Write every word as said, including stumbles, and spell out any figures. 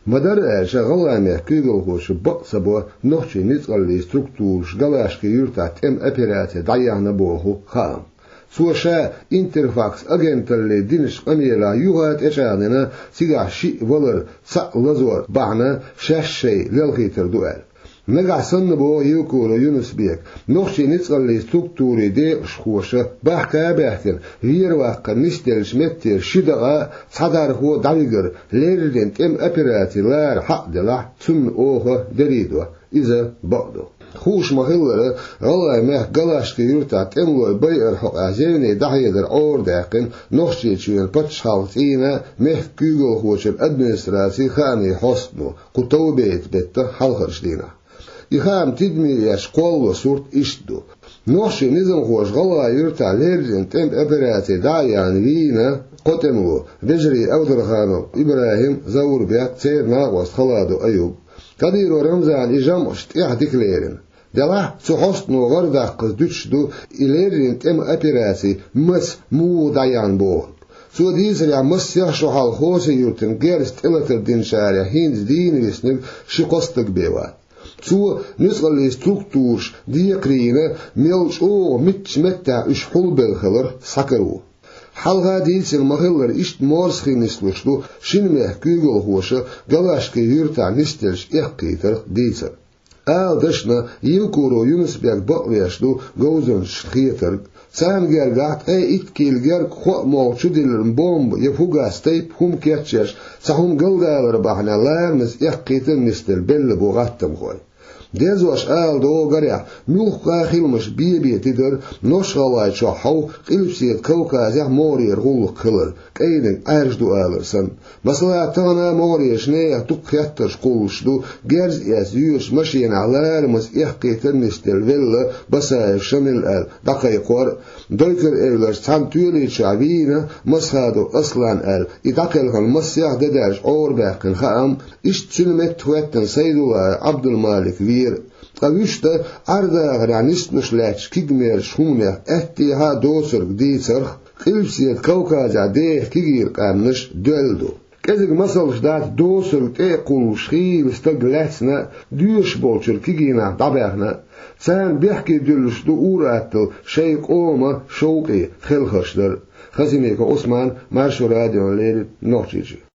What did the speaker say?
مدار شغلة كيغل خوش بقصبو نوشي نتقل ستركتور شغلاش كيرتا تم أبيراتي ضيعنا بوهو خام سوشا انترفاكس أجنت اللي دينش قميلا يوهات إشاننا سيغا شي ولر سا لزور بعنا شاش شي للغيتر دوال نقع سنبو يوكورو يونس بيك نوشي نتقل ستركتوري دي شخوشة بحكا بحتر غير واقع نستلش متر شدغا صدر هو دايجر ليرين تم أبيراتي لار حق دلح تم أوه دريدو إذا بقدو خوش مخلرة الله مه قلاش كيرتا تملو بير حق عزيني دحيدر أور داقن نخشي تشوين بتشحالتينا مه كيغل خوش الأدمنستراسي خاني حسنو قطو بيت بيت حلخرش دينا يخام تدمي يشقول وصورت إشدو نخشي نظم خوش غلا يرتا ليرجن تم أبراتي دايان وينا قتمو بجري أودرخانو إبراهيم زور بيات سير ناقوست خلادو أيوب كديرو رمزان إجام اشتيح ديكليرن دلا سحسنو غردق دشدو إليرين تم أبيراسي مس مو دايان بوغ سو ديزريا مس يخشو حال خوسي يرتن جيرست إلتر دين شارع هينز دين ويسنب شقستك بيوات سو نسغل ستركتورش ديقرينا ميلش او متش متى اش حول بالخلر سكرو حلقة ديس المخلر إشت مورسخي نسلوشلو شنمه كيغل هوشا قلاشكي يرتع نستلش إحقيتر ديسر آل دشنا يلكورو يونس بيك بقويشلو غوزن شخيتر سان جرغات اي اتكيل جرغ خو موشو ديلرن بومب يفوغا ستيب هم كيتشش سهم قلدالر بحنا لارمز إحقيتر نستل بل بوغاتم خوي ديزوش آل دو غريع ملوخ خيلمش بيبي تدر نوش غلاي شحو قلبسيت كوكازيح موري رغول خلر كايدن ارش دو آلرسن مثلا تانا موري شنية تقيتر شقولش دو جرز ياس يوش مشين على رمز إحقي تنستل فيلا بسايف شمل آل دقيقور دويكر إيلرس تان تولي شعبينا مسخادو أصلا آل إدقلغن مسيح دداش عور باقن خام إشت سلمت تواتن سيدو عبد المالك فير قويشتا أردا غرانيست نشلاتش كيجمير شهونه احتيها دوسر ديسر قلبسيت كوكازا ديه كيجير قامنش دولدو كذلك مثل دات دوسر تيقول شخيل استقلاتنا ديوش بولشر كيجينا دباغنا سان بيحكي دلش دو أوراتل شيق أوما شوقي خلخشدر خزينيك عثمان مارشو راديو ليري نوشيجي